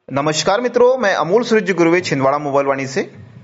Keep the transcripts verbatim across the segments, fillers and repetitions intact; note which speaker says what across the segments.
Speaker 1: नमस्कार मित्रों, मैं अमूल सूरज गुरुवे छिंदवाड़ा मोबाइल वाणी से।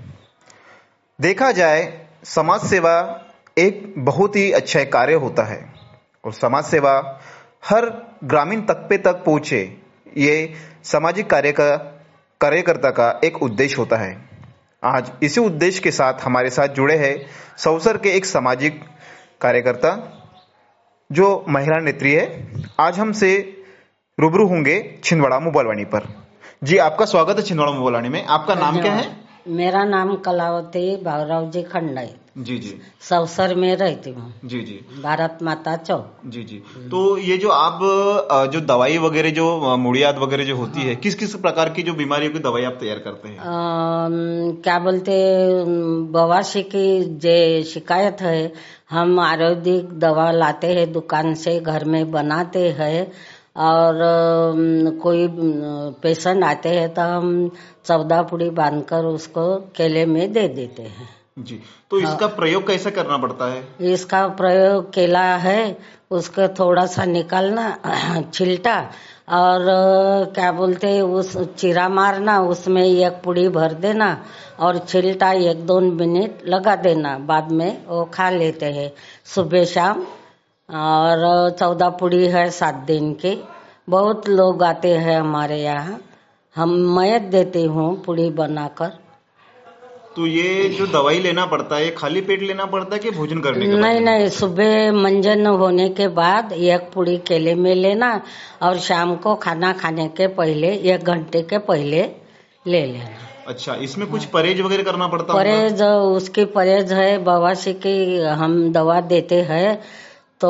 Speaker 1: देखा जाए समाज सेवा एक बहुत ही अच्छा कार्य होता है और समाज सेवा हर ग्रामीण तबके तक पहुंचे, ये सामाजिक कार्य का कार्यकर्ता का एक उद्देश्य होता है। आज इसी उद्देश्य के साथ हमारे साथ जुड़े हैं सौसर के एक सामाजिक कार्यकर्ता जो महिला नेत्री है। आज हमसे रूबरू होंगे छिंदवाड़ा मोबाइल वाणी पर। जी, आपका स्वागत है छिंदवाड़ा मोबाइल वाणी में। आपका नाम क्या है?
Speaker 2: मेरा नाम कलावती भावराव जी खंडाई।
Speaker 1: जी जी
Speaker 2: सौसर में रहती हूँ।
Speaker 1: जी जी
Speaker 2: भारत माता चौक।
Speaker 1: जी जी तो ये जो आप अ, जो दवाई वगैरह जो अ, मुड़ियात वगैरह जो होती है, किस किस प्रकार की जो बीमारियों की दवाई आप तैयार करते हैं?
Speaker 2: अम, क्या बोलते बवासी की जे शिकायत है, हम आयुर्वेदिक दवा लाते हैं दुकान से, घर में बनाते हैं। और अम, कोई पेशेंट आते हैं तो हम चौदह पुड़ी बांधकर उसको केले में दे देते हैं।
Speaker 1: जी, तो इसका प्रयोग कैसे करना पड़ता है?
Speaker 2: इसका प्रयोग केला है, उसको थोड़ा सा निकालना छिलटा, और क्या बोलते हैं उस चिरा मारना, उसमें एक पुड़ी भर देना और छिलटा एक दो मिनट लगा देना। बाद में वो खा लेते हैं सुबह शाम। और चौदह पुड़ी है सात दिन की। बहुत लोग आते हैं हमारे यहाँ, हम मैं देती हूँ पुड़ी बनाकर।
Speaker 1: तो ये जो दवाई लेना पड़ता है, ये खाली पेट लेना पड़ता है कि भोजन करने के बाद?
Speaker 2: नहीं नहीं, सुबह मंजन होने के बाद एक पुड़ी केले में लेना और शाम को खाना खाने के पहले एक घंटे के पहले ले लेना।
Speaker 1: अच्छा, इसमें कुछ परहेज वगैरह करना पड़ता है?
Speaker 2: परहेज उसकी परहेज है, बवासी की हम दवा देते हैं तो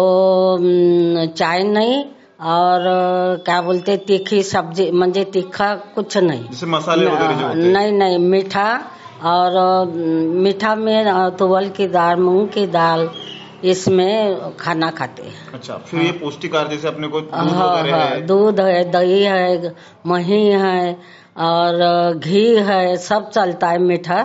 Speaker 2: चाय नहीं, और क्या बोलते तीखी सब्जी, म्हणजे तीखा कुछ नहीं,
Speaker 1: जैसे मसाले वगैरह जो होते हैं?
Speaker 2: नहीं नहीं, मीठा। और मीठा में तुवल की दाल, मूंग की दाल, इसमें खाना खाते हैं।
Speaker 1: अच्छा, फिर ये पौष्टिक आहार जैसे अपने को दूध
Speaker 2: हाँ
Speaker 1: वगैरह
Speaker 2: हाँ,
Speaker 1: है?
Speaker 2: दूध है, दही है, मही है और घी है, सब चलता है मीठा,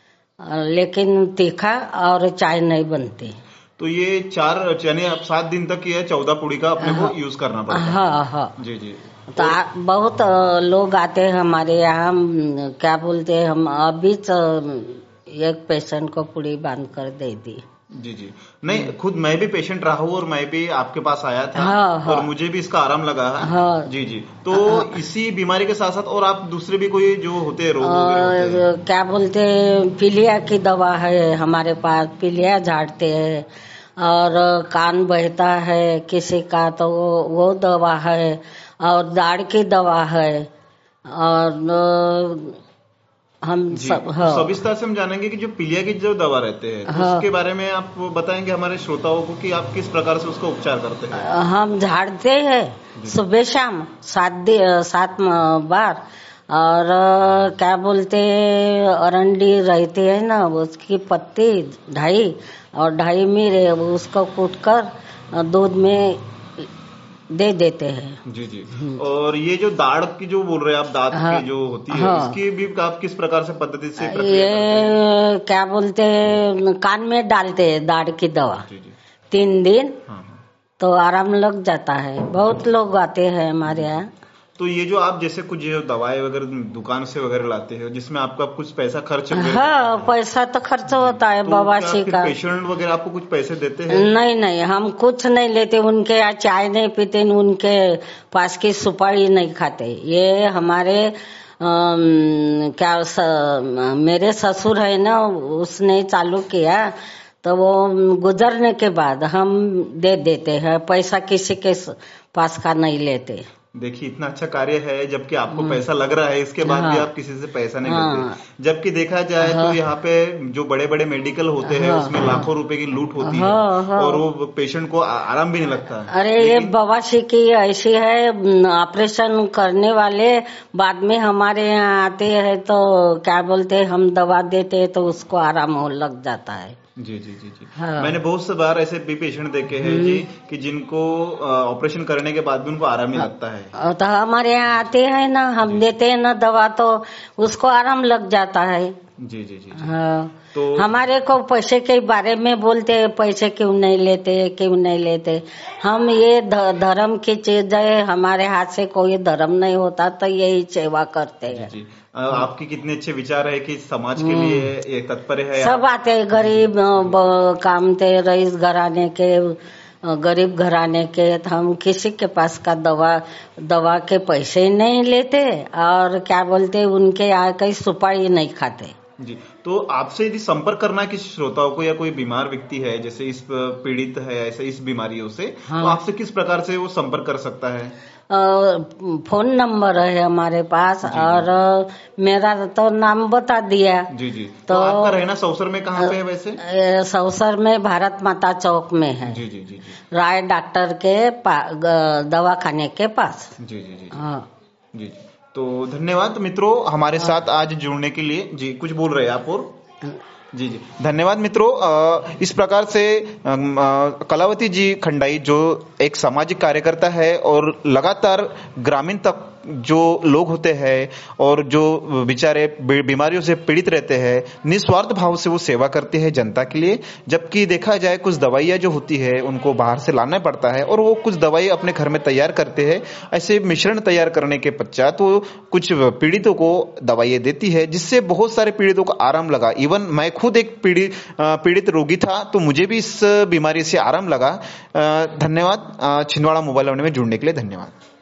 Speaker 2: लेकिन तीखा और चाय नहीं बनती।
Speaker 1: तो ये चार यानी आप सात दिन तक ये चौदह पुड़ी का अपने को यूज करना पड़ता है?
Speaker 2: हाँ हाँ
Speaker 1: जी जी।
Speaker 2: तो आ, बहुत लोग आते हैं हमारे यहाँ। क्या बोलते हैं, हम अभी तो एक पेशेंट को पुड़ी बांध कर दे दी।
Speaker 1: जी जी, नहीं, खुद मैं भी पेशेंट रहा हूँ और मैं भी आपके पास आया था।
Speaker 2: हाँ, हाँ,
Speaker 1: और मुझे भी इसका आराम लगा है।
Speaker 2: हाँ,
Speaker 1: जी जी। तो हाँ, इसी बीमारी के साथ साथ और आप दूसरे भी कोई जो होते हैं रोग वगैरह होते हैं?
Speaker 2: क्या बोलते हैं, पीलिया की दवा है हमारे पास, पीलिया झाड़ते हैं। और कान बहता है किसी का तो वो, वो दवा है। और दाढ़ की दवा है। और हम सब हाँ।
Speaker 1: सब विस्तार से हम जानेंगे कि जो पीलिया की जो दवा रहते हैं, हाँ, उसके बारे में आप बताएंगे हमारे श्रोताओं को कि आप किस प्रकार से उसका उपचार करते हैं?
Speaker 2: हम झाड़ते हैं सुबह शाम सात सात बार। और क्या बोलते अरंडी रहती है ना, उसकी पत्ती ढाई और ढाई में उसको कूट कर दूध में दे देते हैं।
Speaker 1: जी जी। और ये जो दाढ़ की जो बोल रहे हैं आप, दांत
Speaker 2: हाँ,
Speaker 1: की जो होती है,
Speaker 2: हाँ,
Speaker 1: इसकी भी आप किस प्रकार से पद्धति से
Speaker 2: ये क्या बोलते हैं, कान में डालते हैं दाढ़ की दवा। जी जी। तीन दिन हाँ, तो आराम लग जाता है। बहुत लोग आते हैं हमारे यहाँ।
Speaker 1: तो ये जो आप जैसे कुछ दवाई वगैरह दुकान से वगैरह लाते हैं, जिसमें आपका कुछ पैसा खर्च वगैरह?
Speaker 2: हाँ, पैसा तो खर्च होता है। तो बवासी का
Speaker 1: पेशेंट वगैरह आपको कुछ पैसे देते हैं? नहीं
Speaker 2: नहीं, हम कुछ नहीं लेते। उनके यहाँ चाय नहीं पीते, उनके पास की सुपारी नहीं खाते। ये हमारे आम, क्या स, मेरे ससुर है ना, उसने चालू किया तो वो गुजरने के बाद हम दे देते हैं। पैसा किसी के पास का नहीं लेते।
Speaker 1: देखिए, इतना अच्छा कार्य है, जबकि आपको पैसा लग रहा है, इसके बाद हाँ, भी आप किसी से पैसा नहीं हाँ, लेते। जबकि देखा जाए हाँ, तो यहाँ पे जो बड़े बड़े मेडिकल होते हैं, हाँ, उसमें लाखों रुपए की लूट होती हाँ, है हाँ, और वो पेशेंट को आराम भी नहीं लगता।
Speaker 2: अरे ये बवासी की ऐसी है, ऑपरेशन करने वाले बाद में हमारे यहाँ आते हैं तो क्या बोलते हम दवा देते हैं तो उसको आराम हो लग जाता है।
Speaker 1: जी जी जी जी। हाँ। मैंने बहुत से बार ऐसे भी पेशेंट देखे हैं जी कि जिनको ऑपरेशन करने के बाद भी उनको आराम नहीं लगता है।
Speaker 2: तो हमारे यहाँ आते हैं ना, हम देते हैं ना दवा, तो उसको आराम लग जाता है।
Speaker 1: जी जी जी, जी।
Speaker 2: हाँ,
Speaker 1: तो
Speaker 2: हमारे को पैसे के बारे में बोलते हैं, पैसे क्यों नहीं लेते क्यों नहीं लेते। हम ये ध- धर्म की चीज है, हमारे हाथ से कोई धर्म नहीं होता तो यही सेवा करते
Speaker 1: जी
Speaker 2: हैं।
Speaker 1: जी अ, आपके कितने अच्छे विचार है कि समाज के
Speaker 2: हम्म।
Speaker 1: लिए ये तत्पर है
Speaker 2: सब
Speaker 1: आप।
Speaker 2: आते हैं, गरीब अ, ब- काम थे, रईस घराने के, अ, गरीब घराने के। तो हम किसी के पास का दवा दवा के पैसे नहीं लेते और क्या बोलते उनके यहाँ कहीं सुपारी नहीं खाते।
Speaker 1: जी, तो आपसे यदि संपर्क करना है किसी श्रोताओं को या कोई बीमार व्यक्ति है जैसे इस पीड़ित है ऐसे इस बीमारियों से, तो
Speaker 2: हाँ।
Speaker 1: आपसे किस प्रकार से वो संपर्क कर सकता है।
Speaker 2: अ, फोन नंबर है हमारे पास
Speaker 1: जी, जी।
Speaker 2: और अ, मेरा तो नाम बता दिया।
Speaker 1: जी जी तो,
Speaker 2: तो
Speaker 1: आपका रहना सौसर में कहाँ पे है वैसे।
Speaker 2: अ, सौसर में भारत माता चौक में है,
Speaker 1: जी जी जी जी
Speaker 2: राय डॉक्टर के पा- ग- दवाखाने के पास।
Speaker 1: जी जी जी
Speaker 2: हाँ।
Speaker 1: जी जी तो धन्यवाद मित्रों हमारे
Speaker 2: हाँ।
Speaker 1: साथ आज जुड़ने के लिए। जी कुछ बोल रहे हैं आप और। जी जी धन्यवाद मित्रों। अ, इस प्रकार से अम, अ, कलावती जी खंडाई जो एक सामाजिक कार्यकर्ता है और लगातार ग्रामीण तक जो लोग होते हैं और जो बेचारे बी- बीमारियों से पीड़ित रहते हैं, निस्वार्थ भाव से वो सेवा करते हैं जनता के लिए। जबकि देखा जाए कुछ दवाइयाँ जो होती है उनको बाहर से लाना पड़ता है और वो कुछ दवाई अपने घर में तैयार करते हैं। ऐसे मिश्रण तैयार करने के पश्चात वो कुछ पीड़ितों को दवाइयाँ देती है जिससे बहुत सारे पीड़ितों को आराम लगा। इवन मैं खुद एक पीड़ित पीड़ित रोगी था तो मुझे भी इस बीमारी से आराम लगा। अ, धन्यवाद। अ, छिंदवाड़ा मोबाइल वन में जुड़ने के लिए धन्यवाद।